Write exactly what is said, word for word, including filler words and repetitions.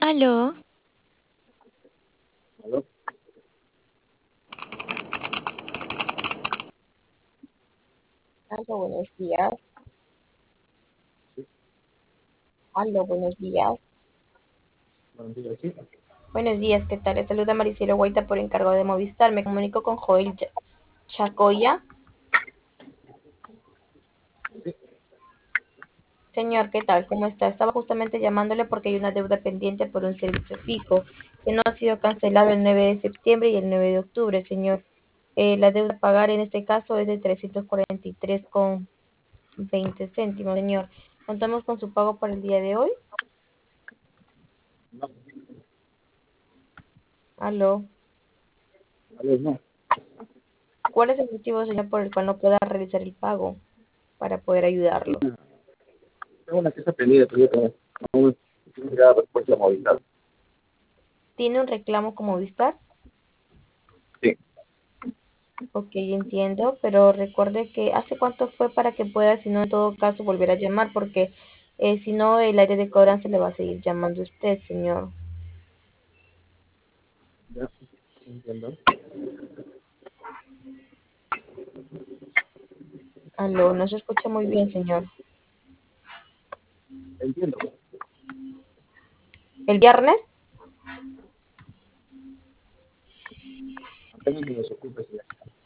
Aló, ¿Aló? Aló, buenos días. Sí, Aló, buenos días. buenos días, sí. Buenos días, ¿qué tal? Le saluda Maricelo Guaita por encargo de Movistar. Me comunico con Joel Cha- Chacoya. Sí, Señor, ¿qué tal? ¿Cómo está? Estaba justamente llamándole porque hay una deuda pendiente por un servicio fijo que no ha sido cancelado el nueve de septiembre y el nueve de octubre, señor. Eh, la deuda a pagar en este caso es de trescientos cuarenta y tres con veinte céntimos, señor. Contamos con su pago para el día de hoy. no, Aló. aló, no. ¿Cuál es el motivo, señor, por el cual no pueda realizar el pago para poder ayudarlo? Tengo una pieza pendiente, pero yo tengo aún no me da respuesta a Movistar. ¿Tiene un reclamo como Vistar? Sí, Ok, entiendo, pero recuerde que hace cuánto fue para que pueda, si no, en todo caso, volver a llamar, porque eh, si no, el área de cobranza le va a seguir llamando a usted, señor. ya, entiendo. Aló, no se escucha muy bien, señor. Entiendo. ¿El viernes? Apenas me desocupe, sí.